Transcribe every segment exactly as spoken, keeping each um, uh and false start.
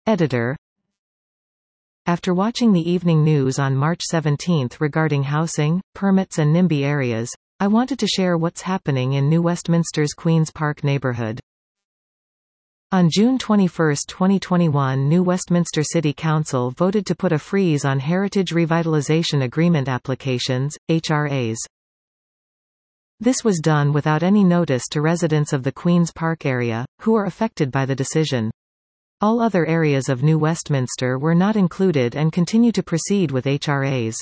Editor. After watching the evening news on March seventeenth regarding housing, permits and NIMBY areas, I wanted to share what's happening in New Westminster's Queen's Park neighborhood. On June twenty-first twenty twenty-one, New Westminster City Council voted to put a freeze on Heritage Revitalization Agreement applications, H R As. This was done without any notice to residents of the Queen's Park area, who are affected by the decision. All other areas of New Westminster were not included and continue to proceed with H R As.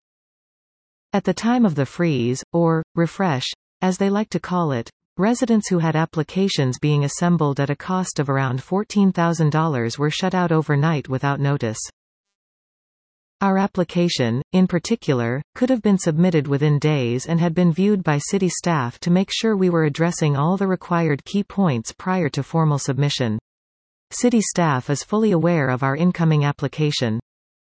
At the time of the freeze, or refresh, as they like to call it, residents who had applications being assembled at a cost of around fourteen thousand dollars were shut out overnight without notice. Our application, in particular, could have been submitted within days and had been viewed by city staff to make sure we were addressing all the required key points prior to formal submission. City staff is fully aware of our incoming application.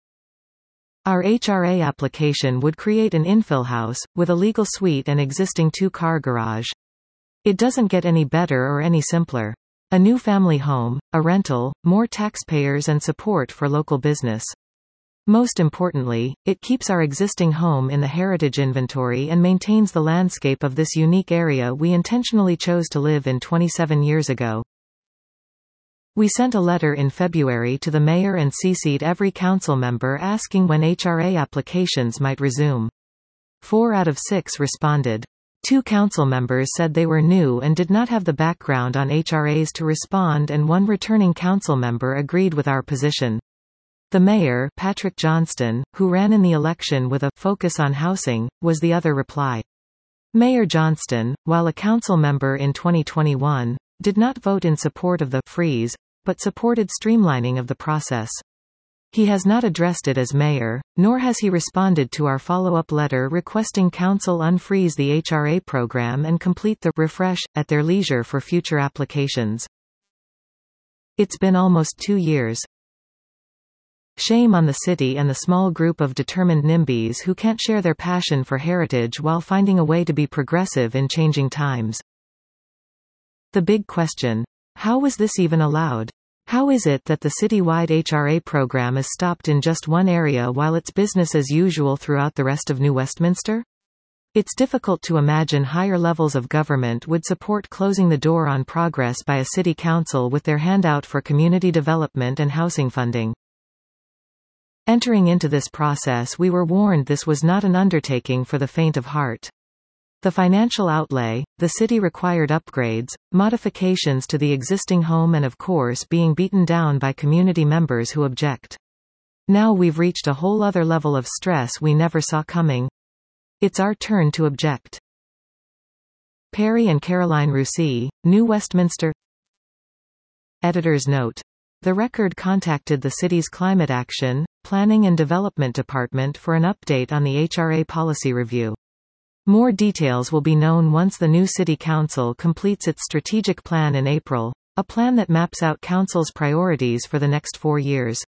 Our H R A application would create an infill house, with a legal suite and existing two-car garage. It doesn't get any better or any simpler. A new family home, a rental, more taxpayers and support for local business. Most importantly, it keeps our existing home in the heritage inventory and maintains the landscape of this unique area we intentionally chose to live in twenty-seven years ago. We sent a letter in February to the mayor and C C'd every council member asking when H R A applications might resume. Four out of six responded. Two council members said they were new and did not have the background on H R As to respond, and one returning council member agreed with our position. The mayor, Patrick Johnston, who ran in the election with a focus on housing, was the other reply. Mayor Johnston, while a council member in twenty twenty-one, did not vote in support of the freeze, but supported streamlining of the process. He has not addressed it as mayor, nor has he responded to our follow-up letter requesting council unfreeze the H R A program and complete the refresh at their leisure for future applications. It's been almost two years. Shame on the city and the small group of determined NIMBYs who can't share their passion for heritage while finding a way to be progressive in changing times. The big question: how was this even allowed? How is it that the citywide H R A program is stopped in just one area while it's business as usual throughout the rest of New Westminster? It's difficult to imagine higher levels of government would support closing the door on progress by a city council with their hand out for community development and housing funding. Entering into this process, we were warned this was not an undertaking for the faint of heart. The financial outlay, the city-required upgrades, modifications to the existing home, and of course being beaten down by community members who object. Now we've reached a whole other level of stress we never saw coming. It's our turn to object. Perry and Caroline Russi, New Westminster. Editor's note. The Record contacted the city's Climate Action, Planning and Development Department for an update on the H R A policy review. More details will be known once the new City Council completes its strategic plan in April, a plan that maps out Council's priorities for the next four years.